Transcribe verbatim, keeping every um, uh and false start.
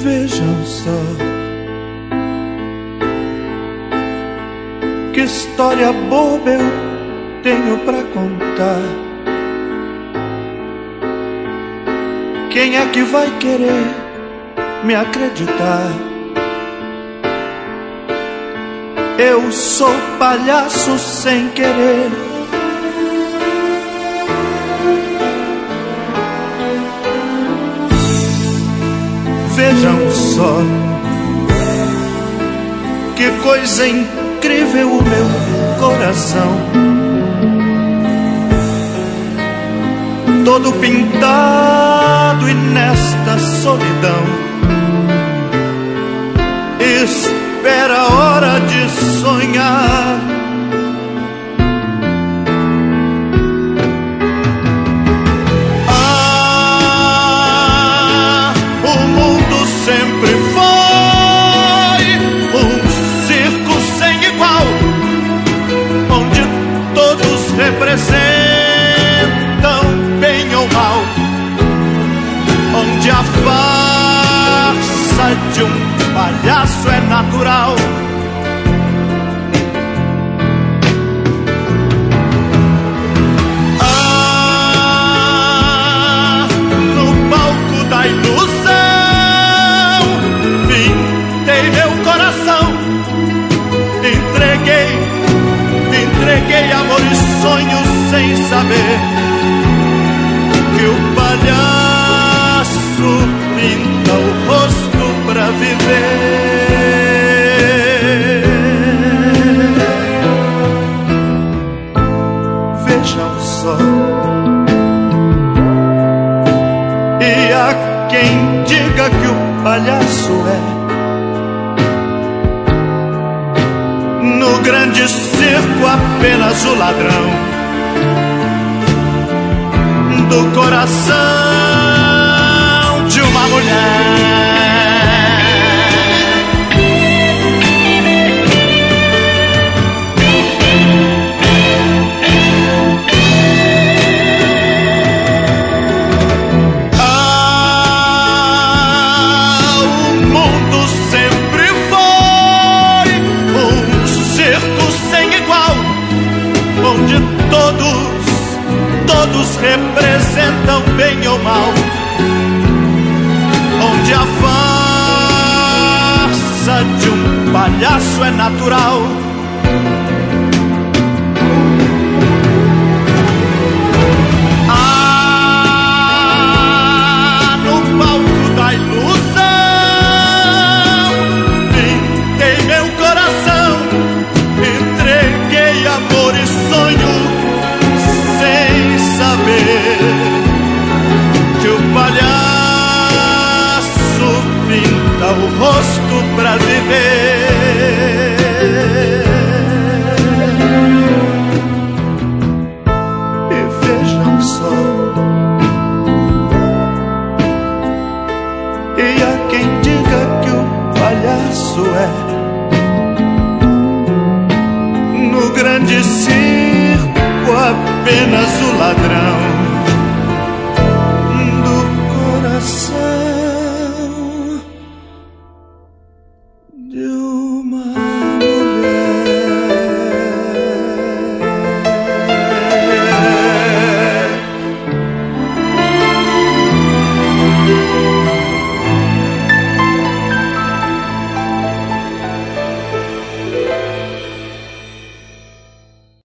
Vejam só que história boba eu tenho pra contar. Quem é que vai querer me acreditar? Eu sou palhaço sem querer. Vejam só que coisa incrível o meu coração, todo pintado e nesta solidão espera a hora de sonhar. Ah, o mundo sempre foi um circo sem igual, onde todos representam bem ou mal, onde a farsa de um palhaço é natural. Ah, no palco da ilusão pintei meu coração, entreguei, entreguei amor e sonhos sem saber que o palhaço pinta o rosto pra viver. Vejam só, e há quem diga que o palhaço é no grande circo apenas o ladrão do coração de uma mulher. Todos representam bem ou mal, onde a farsa de um palhaço é natural. Ah, no palco da ilusão pintei meu coração, entreguei amor e sonho sem saber que o palhaço pinta o rosto pra viver. E vejam só, e há quem diga que o palhaço é no grande circo apenas o ladrão